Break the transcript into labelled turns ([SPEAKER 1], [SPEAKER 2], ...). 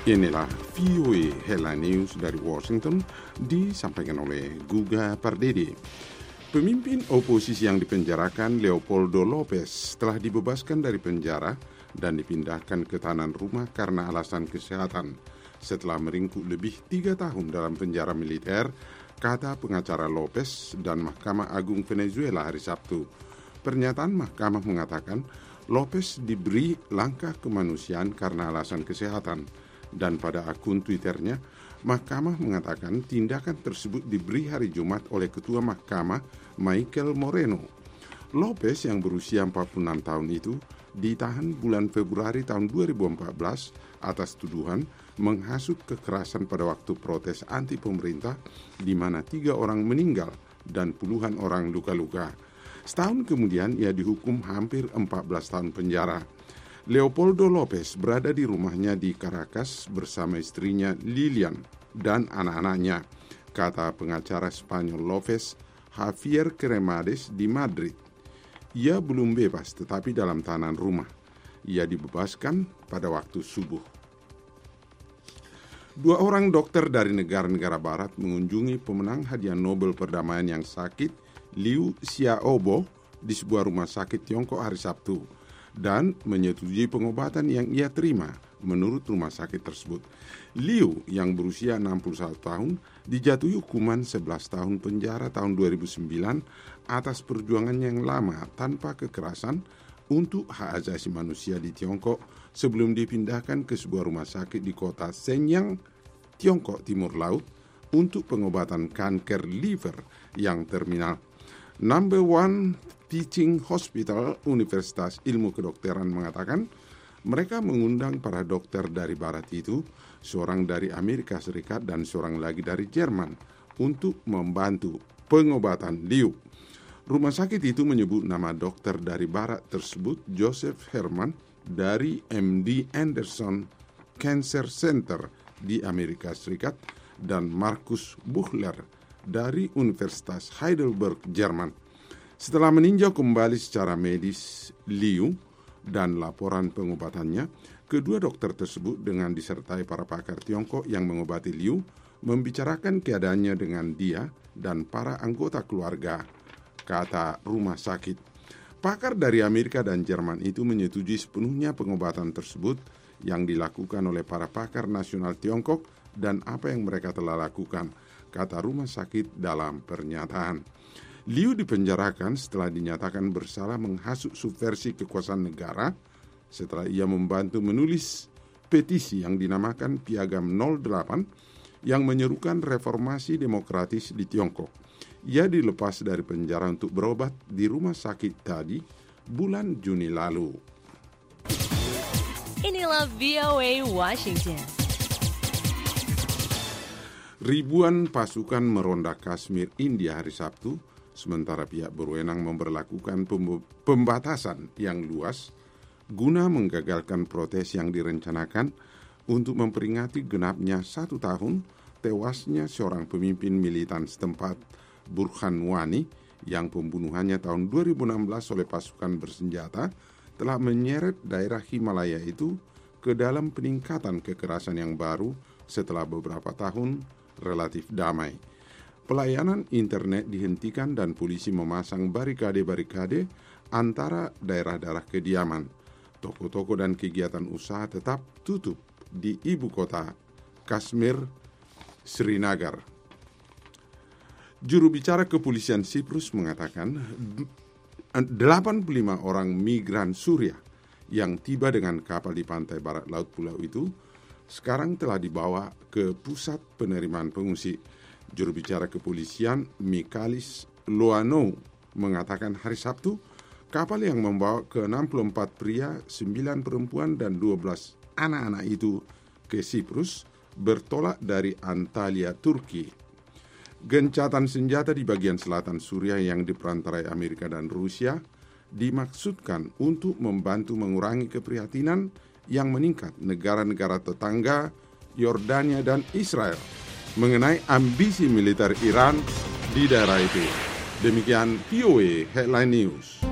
[SPEAKER 1] Inilah VOA Headline News dari Washington disampaikan oleh Guga Pardede. Pemimpin oposisi yang dipenjarakan Leopoldo Lopez telah dibebaskan dari penjara dan dipindahkan ke tahanan rumah karena alasan kesehatan setelah meringkuk lebih 3 tahun dalam penjara militer, kata pengacara Lopez dan Mahkamah Agung Venezuela hari Sabtu. Pernyataan mahkamah mengatakan Lopez diberi langkah kemanusiaan karena alasan kesehatan. Dan pada akun Twitternya, mahkamah mengatakan tindakan tersebut diberi hari Jumat oleh Ketua Mahkamah Michael Moreno. Lopez yang berusia 46 tahun itu ditahan bulan Februari tahun 2014 atas tuduhan menghasut kekerasan pada waktu protes anti pemerintah di mana 3 orang meninggal dan puluhan orang luka-luka. Setahun kemudian ia dihukum hampir 14 tahun penjara. Leopoldo Lopez berada di rumahnya di Caracas bersama istrinya Lilian dan anak-anaknya, kata pengacara Spanyol Lopez, Javier Cremades di Madrid. Ia belum bebas tetapi dalam tahanan rumah. Ia dibebaskan pada waktu subuh. 2 orang dokter dari negara-negara barat mengunjungi pemenang hadiah Nobel perdamaian yang sakit, Liu Xiaobo, di sebuah rumah sakit Tiongkok hari Sabtu dan menyetujui pengobatan yang ia terima menurut rumah sakit tersebut. Liu yang berusia 61 tahun dijatuhi hukuman 11 tahun penjara tahun 2009 atas perjuangannya yang lama tanpa kekerasan untuk hak asasi manusia di Tiongkok sebelum dipindahkan ke sebuah rumah sakit di kota Shenyang, Tiongkok Timur Laut untuk pengobatan kanker liver yang terminal. Number One Teaching Hospital Universitas Ilmu Kedokteran mengatakan mereka mengundang para dokter dari barat itu, seorang dari Amerika Serikat dan seorang lagi dari Jerman, untuk membantu pengobatan Liu. Rumah sakit itu menyebut nama dokter dari barat tersebut Joseph Herman dari MD Anderson Cancer Center di Amerika Serikat dan Markus Buchler dari Universitas Heidelberg, Jerman. Setelah meninjau kembali secara medis Liu dan laporan pengobatannya, kedua dokter tersebut dengan disertai para pakar Tiongkok yang mengobati Liu membicarakan keadaannya dengan dia dan para anggota keluarga, kata rumah sakit. Pakar dari Amerika dan Jerman itu menyetujui sepenuhnya pengobatan tersebut yang dilakukan oleh para pakar nasional Tiongkok dan apa yang mereka telah lakukan, kata rumah sakit dalam pernyataan. Liu dipenjarakan setelah dinyatakan bersalah menghasut subversi kekuasaan negara setelah ia membantu menulis petisi yang dinamakan Piagam 08 yang menyerukan reformasi demokratis di Tiongkok. Ia dilepas dari penjara untuk berobat di rumah sakit tadi bulan Juni lalu.
[SPEAKER 2] Inilah VOA Washington.
[SPEAKER 1] Ribuan pasukan meronda Kashmir, India hari Sabtu, sementara pihak berwenang memberlakukan pembatasan yang luas guna menggagalkan protes yang direncanakan untuk memperingati genapnya 1 tahun tewasnya seorang pemimpin militan setempat, Burhan Wani, yang pembunuhannya tahun 2016 oleh pasukan bersenjata telah menyeret daerah Himalaya itu ke dalam peningkatan kekerasan yang baru setelah beberapa tahun relatif damai. Pelayanan internet dihentikan dan polisi memasang barikade-barikade antara daerah-daerah kediaman. Toko-toko dan kegiatan usaha tetap tutup di ibu kota Kashmir, Srinagar. Juru bicara kepolisian Siprus mengatakan 85 orang migran Suriah yang tiba dengan kapal di pantai barat laut pulau itu sekarang telah dibawa ke pusat penerimaan pengungsi. Juru bicara kepolisian Mikalis Loanou mengatakan hari Sabtu, kapal yang membawa ke-64 pria, 9 perempuan dan 12 anak-anak itu ke Siprus bertolak dari Antalya, Turki. Gencatan senjata di bagian selatan Suriah yang diperantarai Amerika dan Rusia dimaksudkan untuk membantu mengurangi keprihatinan yang meningkat negara-negara tetangga Yordania dan Israel mengenai ambisi militer Iran di daerah itu. Demikian VOA Headline News.